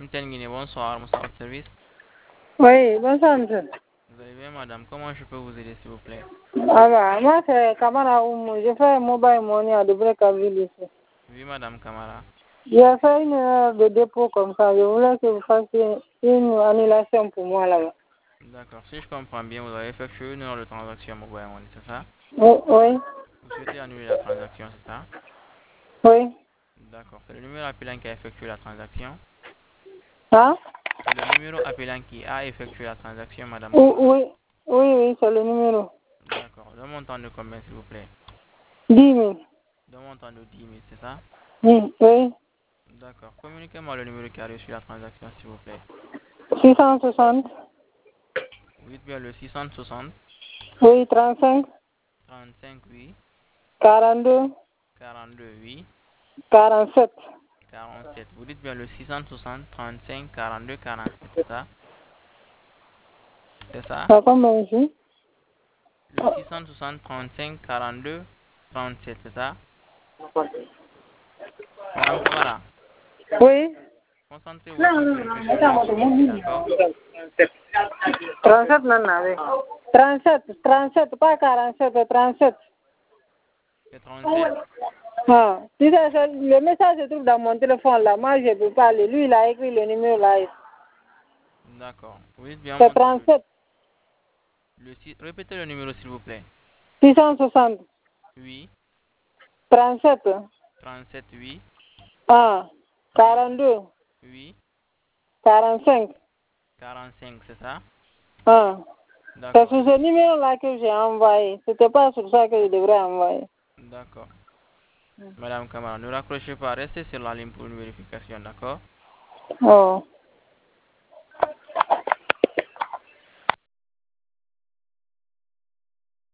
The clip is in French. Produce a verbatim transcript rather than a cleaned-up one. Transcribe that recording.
Mtenguine, bonsoir, bonsoir au service. Oui, bonsoir, monsieur. Vous allez bien, madame? Comment je peux vous aider, s'il vous plaît? Ah bah, moi, c'est Kamara Oumou. Je fais mobile money à Debré-Caville ici. Oui, madame Camara. J'ai fait une heure de dépôt comme ça. Je voulais que vous fassiez une annulation pour moi là-bas. D'accord. Si je comprends bien, vous avez effectué une heure de transaction mobile money, c'est ça? Oui, oui, Vous souhaitez annuler la transaction, c'est ça? oui. D'accord. C'est le numéro appelant qui a effectué la transaction. Hein? C'est le numéro appelant qui a effectué la transaction, madame Oui, Camara. oui, oui, oui, c'est le numéro. D'accord. Le montant de combien, s'il vous plaît? dix mille. Le montant de dix mille, c'est ça? Oui, oui. D'accord. Communiquez-moi le numéro qui a reçu la transaction, s'il vous plaît. six cent soixante. Vous dites bien le six cent soixante, Oui, trente-cinq. trente-cinq, oui, quarante-deux. quarante-deux, oui, quarante-sept. quarante-sept. Vous dites bien le six cent soixante, trente-cinq, quarante-deux, quarante-sept, c'est ça? C'est ça? Ça combien ici? Le six cent soixante, trente-cinq, quarante-deux, trente-sept, c'est ça? Madame Camara, Oui. concentrez-vous à confirmer sur les chiffres, d'accord? trente-sept, non, non, oui. trente-sept, trente-sept, pas quarante-sept, trente-sept. C'est trente-sept? Ah, tu sais, c'est- le message se trouve dans mon téléphone là. Moi, je ne peux pas aller. Lui, il a écrit le numéro là. D'accord. Vous dites bien C'est montant de... trente-sept, Le six- Répétez le numéro, s'il vous plaît. six cent soixante, Oui, trente-sept, trente-sept, oui, ah, oui, quarante-deux, oui, quarante-cinq. quarante-cinq, c'est ça? Ah, c'est D'accord. sur ce numéro là que j'ai envoyé. C'était pas sur ça que je devrais envoyer. D'accord. Madame Camara, ne raccrochez pas, restez sur la ligne pour une vérification, d'accord? Oh.